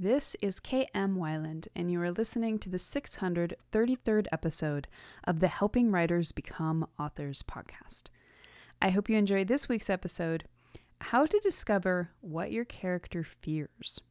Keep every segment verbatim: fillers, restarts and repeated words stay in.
This is K M Weiland, and you are listening to the six hundred thirty-third episode of the Helping Writers Become Authors podcast. I hope you enjoyed this week's episode, How to Discover What Your Character Fears.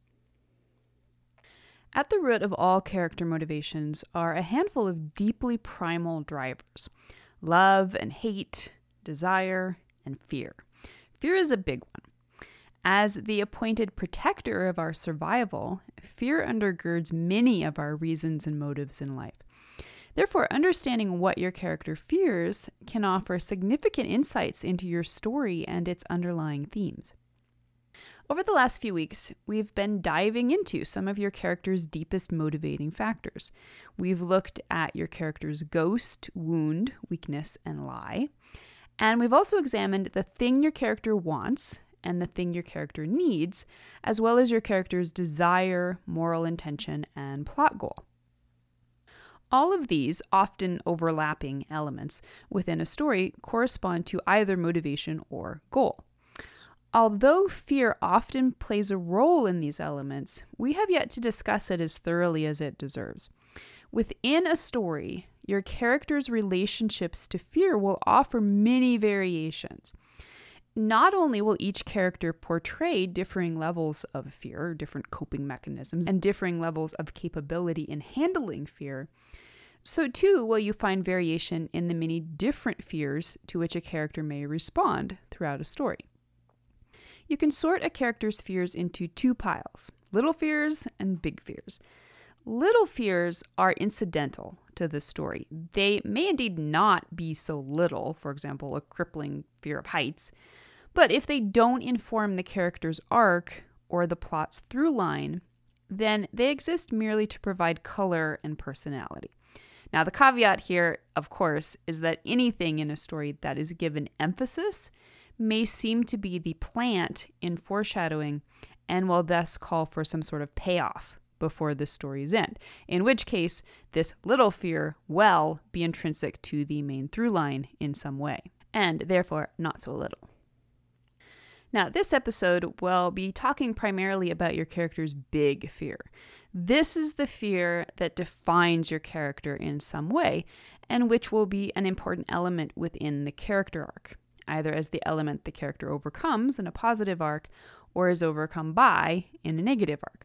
At the root of all character motivations are a handful of deeply primal drivers: love and hate, desire, and fear. Fear is a big one. As the appointed protector of our survival, fear undergirds many of our reasons and motives in life. Therefore, understanding what your character fears can offer significant insights into your story and its underlying themes. Over the last few weeks, we've been diving into some of your character's deepest motivating factors. We've looked at your character's ghost, wound, weakness, and lie. And we've also examined the thing your character wants and the thing your character needs, as well as your character's desire, moral intention, and plot goal. All of these, often overlapping elements within a story, correspond to either motivation or goal. Although fear often plays a role in these elements, we have yet to discuss it as thoroughly as it deserves. Within a story, your character's relationships to fear will offer many variations. Not only will each character portray differing levels of fear, different coping mechanisms, and differing levels of capability in handling fear, so too will you find variation in the many different fears to which a character may respond throughout a story. You can sort a character's fears into two piles: little fears and big fears. Little fears are incidental to the story. They may indeed not be so little, for example, a crippling fear of heights, but if they don't inform the character's arc or the plot's through line, then they exist merely to provide color and personality. Now, the caveat here, of course, is that anything in a story that is given emphasis may seem to be the plant in foreshadowing and will thus call for some sort of payoff before the story's end, in which case this little fear will be intrinsic to the main through line in some way, and therefore not so little. Now, this episode will be talking primarily about your character's big fear. This is the fear that defines your character in some way, and which will be an important element within the character arc, either as the element the character overcomes in a positive arc, or is overcome by in a negative arc.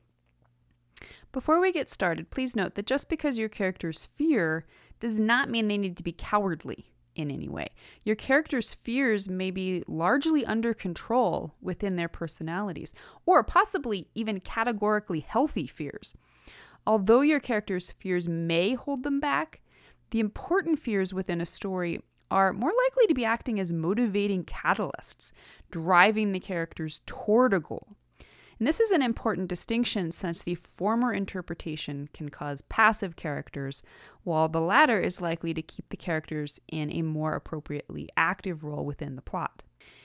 Before we get started, please note that just because your character's fear does not mean they need to be cowardly in any way. Your character's fears may be largely under control within their personalities, or possibly even categorically healthy fears. Although your character's fears may hold them back, the important fears within a story are more likely to be acting as motivating catalysts, driving the characters toward a goal. And this is an important distinction, since the former interpretation can cause passive characters, while the latter is likely to keep the characters in a more appropriately active role within the plot.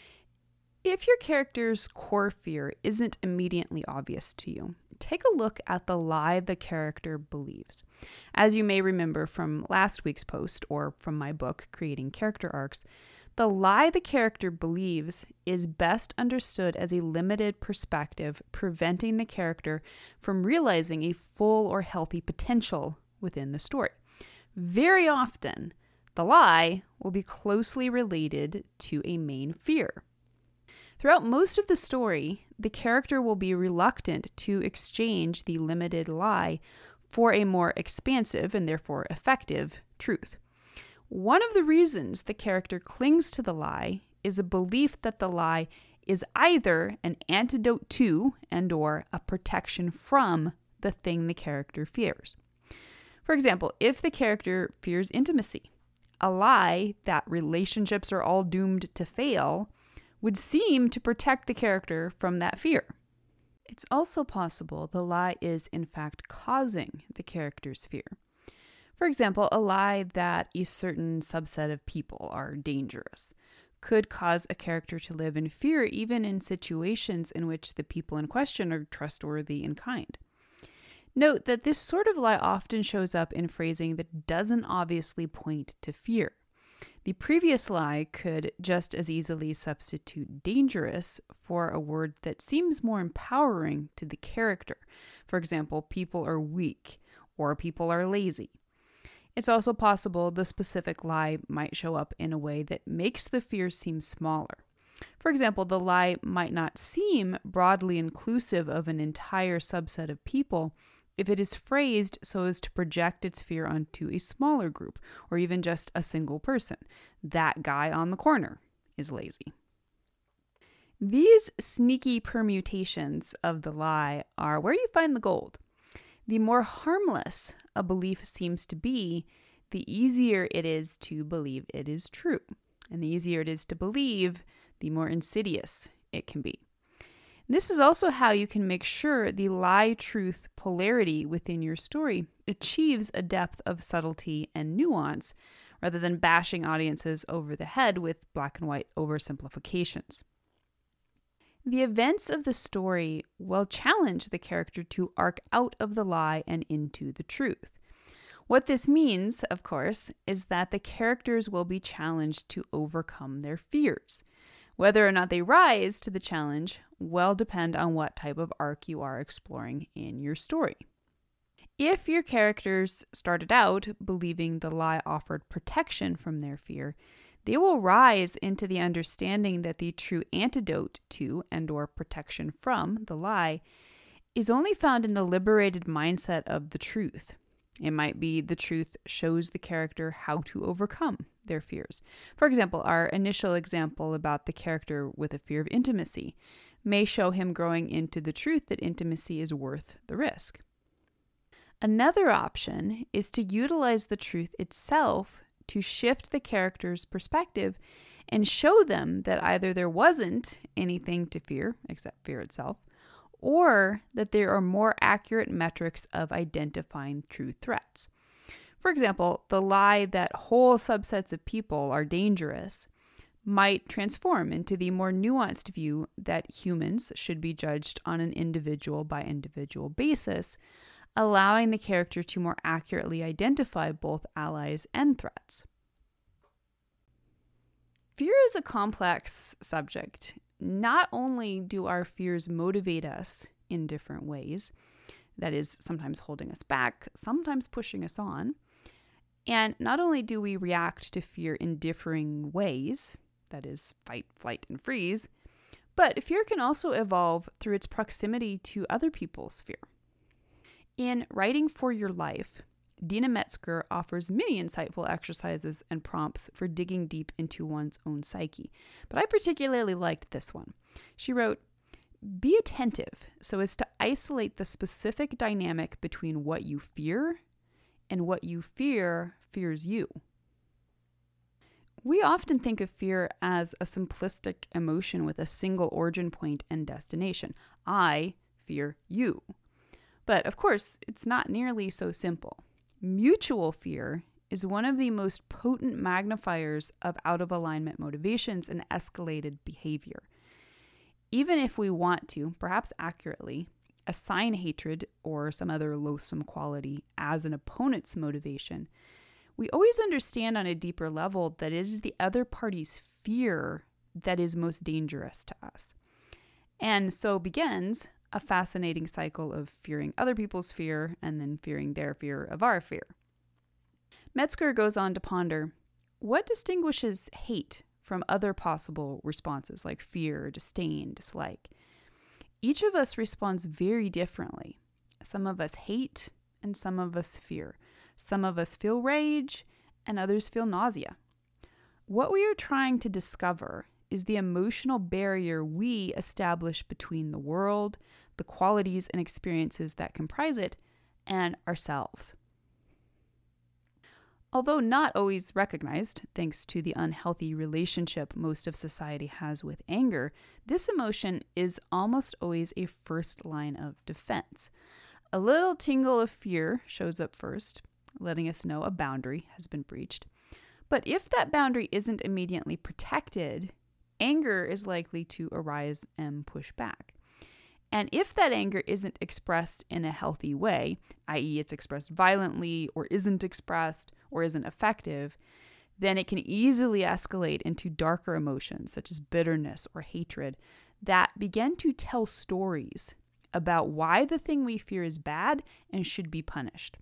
If your character's core fear isn't immediately obvious to you, take a look at the lie the character believes. As you may remember from last week's post, or from my book, Creating Character Arcs, the lie the character believes is best understood as a limited perspective, preventing the character from realizing a full or healthy potential within the story. Very often, the lie will be closely related to a main fear. Throughout most of the story, the character will be reluctant to exchange the limited lie for a more expansive and therefore effective truth. One of the reasons the character clings to the lie is a belief that the lie is either an antidote to and or a protection from the thing the character fears. For example, if the character fears intimacy, a lie that relationships are all doomed to fail would seem to protect the character from that fear. It's also possible the lie is in fact causing the character's fear. For example, a lie that a certain subset of people are dangerous could cause a character to live in fear even in situations in which the people in question are trustworthy and kind. Note that this sort of lie often shows up in phrasing that doesn't obviously point to fear. The previous lie could just as easily substitute dangerous for a word that seems more empowering to the character. For example, people are weak or people are lazy. It's also possible the specific lie might show up in a way that makes the fear seem smaller. For example, the lie might not seem broadly inclusive of an entire subset of people if it is phrased so as to project its fear onto a smaller group, or even just a single person. That guy on the corner is lazy. These sneaky permutations of the lie are where you find the gold. The more harmless a belief seems to be, the easier it is to believe it is true. And the easier it is to believe, the more insidious it can be. This is also how you can make sure the lie-truth polarity within your story achieves a depth of subtlety and nuance, rather than bashing audiences over the head with black and white oversimplifications. The events of the story will challenge the character to arc out of the lie and into the truth. What this means, of course, is that the characters will be challenged to overcome their fears. Whether or not they rise to the challenge will depend on what type of arc you are exploring in your story. If your characters started out believing the lie offered protection from their fear, they will rise into the understanding that the true antidote to and or protection from the lie is only found in the liberated mindset of the truth. It might be the truth shows the character how to overcome their fears. For example, our initial example about the character with a fear of intimacy may show him growing into the truth that intimacy is worth the risk. Another option is to utilize the truth itself to shift the character's perspective and show them that either there wasn't anything to fear except fear itself, or that there are more accurate metrics of identifying true threats. For example, the lie that whole subsets of people are dangerous might transform into the more nuanced view that humans should be judged on an individual by individual basis, allowing the character to more accurately identify both allies and threats. Fear is a complex subject. Not only do our fears motivate us in different ways, that is, sometimes holding us back, sometimes pushing us on, and not only do we react to fear in differing ways, that is, fight, flight, and freeze, but fear can also evolve through its proximity to other people's fear. In Writing for Your Life, Dina Metzger offers many insightful exercises and prompts for digging deep into one's own psyche, but I particularly liked this one. She wrote, "Be attentive so as to isolate the specific dynamic between what you fear and what you fear fears you." We often think of fear as a simplistic emotion with a single origin point and destination. I fear you. But of course, it's not nearly so simple. Mutual fear is one of the most potent magnifiers of out-of-alignment motivations and escalated behavior. Even if we want to, perhaps accurately, assign hatred or some other loathsome quality as an opponent's motivation, we always understand on a deeper level that it is the other party's fear that is most dangerous to us. And so begins a fascinating cycle of fearing other people's fear and then fearing their fear of our fear. Metzger goes on to ponder, what distinguishes hate from other possible responses like fear, disdain, dislike? Each of us responds very differently. Some of us hate and some of us fear. Some of us feel rage and others feel nausea. What we are trying to discover is the emotional barrier we establish between the world, the qualities and experiences that comprise it, and ourselves. Although not always recognized, thanks to the unhealthy relationship most of society has with anger, this emotion is almost always a first line of defense. A little tingle of fear shows up first, letting us know a boundary has been breached. But if that boundary isn't immediately protected, anger is likely to arise and push back. And if that anger isn't expressed in a healthy way, that is it's expressed violently or isn't expressed or isn't effective, then it can easily escalate into darker emotions such as bitterness or hatred that begin to tell stories about why the thing we fear is bad and should be punished.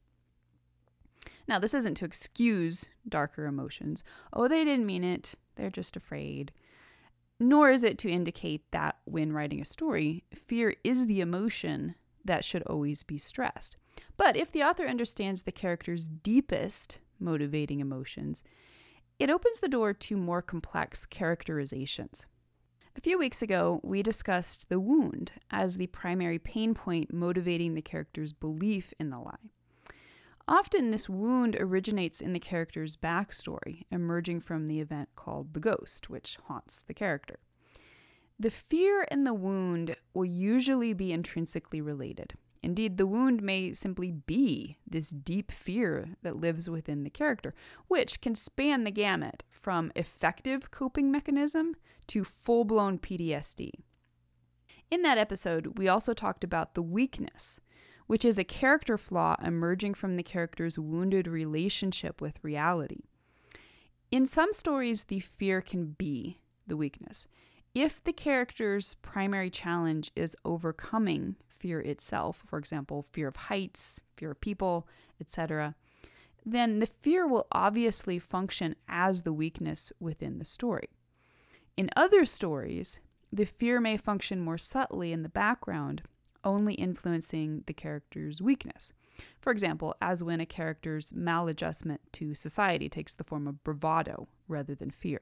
Now, this isn't to excuse darker emotions. Oh, they didn't mean it. They're just afraid. Nor is it to indicate that when writing a story, fear is the emotion that should always be stressed. But if the author understands the character's deepest motivating emotions, it opens the door to more complex characterizations. A few weeks ago, we discussed the wound as the primary pain point motivating the character's belief in the lie. Often, this wound originates in the character's backstory, emerging from the event called the ghost, which haunts the character. The fear and the wound will usually be intrinsically related. Indeed, the wound may simply be this deep fear that lives within the character, which can span the gamut from effective coping mechanism to full-blown P T S D. In that episode, we also talked about the weakness, which is a character flaw emerging from the character's wounded relationship with reality. In some stories, the fear can be the weakness. If the character's primary challenge is overcoming fear itself, for example, fear of heights, fear of people, et cetera, then the fear will obviously function as the weakness within the story. In other stories, the fear may function more subtly in the background, only influencing the character's weakness. For example, as when a character's maladjustment to society takes the form of bravado rather than fear.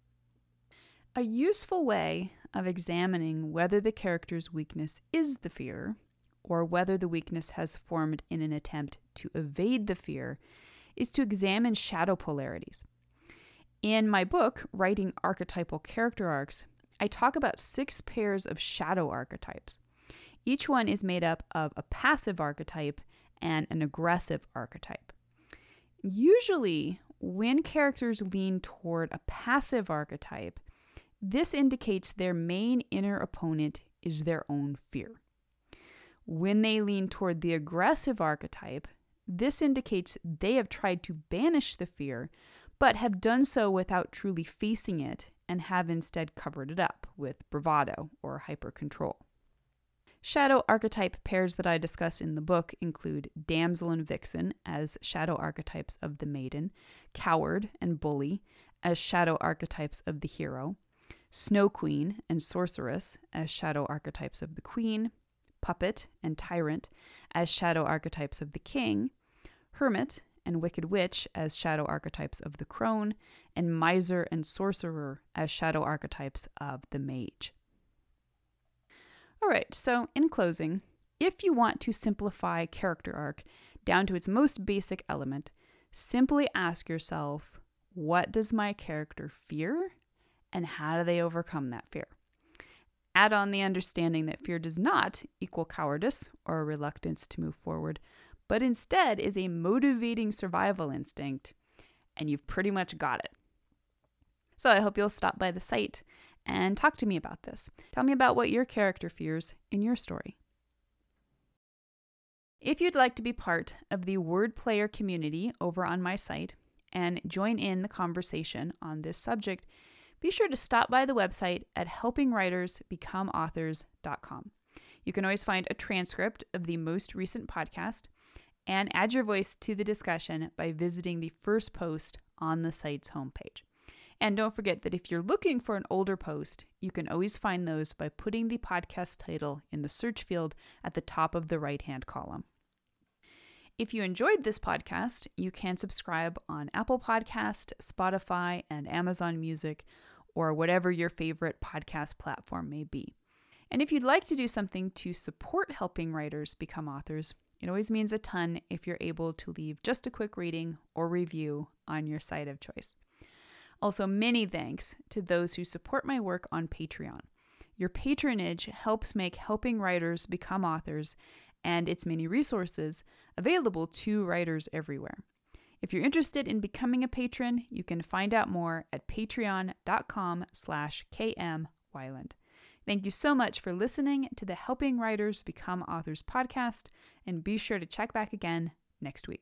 A useful way of examining whether the character's weakness is the fear, or whether the weakness has formed in an attempt to evade the fear, is to examine shadow polarities. In my book, Writing Archetypal Character Arcs, I talk about six pairs of shadow archetypes. Each one is made up of a passive archetype and an aggressive archetype. Usually, when characters lean toward a passive archetype, this indicates their main inner opponent is their own fear. When they lean toward the aggressive archetype, this indicates they have tried to banish the fear, but have done so without truly facing it and have instead covered it up with bravado or hyper-control. Shadow archetype pairs that I discuss in the book include damsel and vixen as shadow archetypes of the maiden, coward and bully as shadow archetypes of the hero, snow queen and sorceress as shadow archetypes of the queen, puppet and tyrant as shadow archetypes of the king, hermit and wicked witch as shadow archetypes of the crone, and miser and sorcerer as shadow archetypes of the mage. All right, so in closing, if you want to simplify character arc down to its most basic element, simply ask yourself, what does my character fear, and how do they overcome that fear? Add on the understanding that fear does not equal cowardice or a reluctance to move forward, but instead is a motivating survival instinct, and you've pretty much got it. So I hope you'll stop by the site and talk to me about this. Tell me about what your character fears in your story. If you'd like to be part of the Word Player community over on my site and join in the conversation on this subject, be sure to stop by the website at helping writers become authors dot com. You can always find a transcript of the most recent podcast and add your voice to the discussion by visiting the first post on the site's homepage. And don't forget that if you're looking for an older post, you can always find those by putting the podcast title in the search field at the top of the right-hand column. If you enjoyed this podcast, you can subscribe on Apple Podcast, Spotify, and Amazon Music, or whatever your favorite podcast platform may be. And if you'd like to do something to support helping writers become authors, it always means a ton if you're able to leave just a quick rating or review on your site of choice. Also, many thanks to those who support my work on Patreon. Your patronage helps make helping writers become authors and its many resources available to writers everywhere. If you're interested in becoming a patron, you can find out more at patreon.com slash kmwyland. Thank you so much for listening to the Helping Writers Become Authors podcast, and be sure to check back again next week.